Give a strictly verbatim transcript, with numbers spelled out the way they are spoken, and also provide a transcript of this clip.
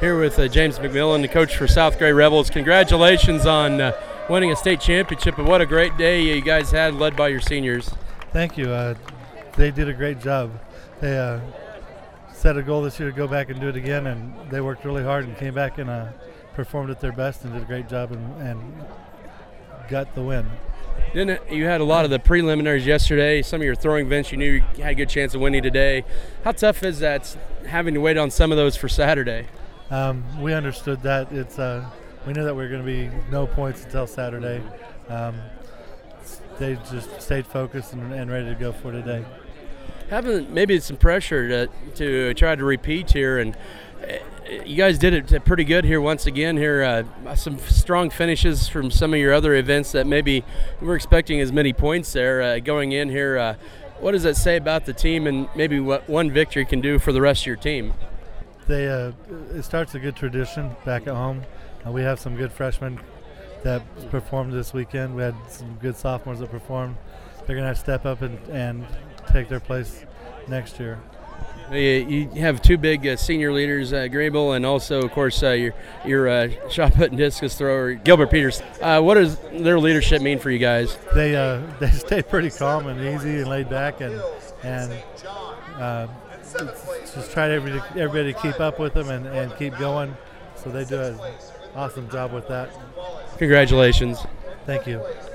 here with uh, James McMillan, the coach for South Gray Rebels. Congratulations on uh, winning a state championship, and what a great day you guys had led by your seniors. Thank you. Uh, they did a great job. They uh, set a goal this year to go back and do it again, and they worked really hard and came back and uh, performed at their best and did a great job and, and got the win. Then you had a lot of the preliminaries yesterday. Some of your throwing events you knew you had a good chance of winning today. How tough is that, having to wait on some of those for Saturday? Um, we understood that. It's uh, we knew that we were going to be no points until Saturday. Um, they just stayed focused and, and ready to go for today. Having maybe some pressure to to try to repeat here, and you guys did it pretty good here once again. Here, uh, some strong finishes from some of your other events that maybe we were expecting as many points there uh, going in here. Uh, what does that say about the team, and maybe what one victory can do for the rest of your team? They uh, it starts a good tradition back at home. Uh, we have some good freshmen that performed this weekend. We had some good sophomores that performed. They're going to have to step up and, and take their place next year. You have two big uh, senior leaders, uh, Grable, and also, of course, uh, your your uh, shot put and discus thrower, Gilbert Peters. Uh, what does their leadership mean for you guys? They uh, they stay pretty calm and easy and laid back, and and uh, just try to everybody, everybody to keep up with them and, and keep going. So they do an awesome job with that. Congratulations. Thank you.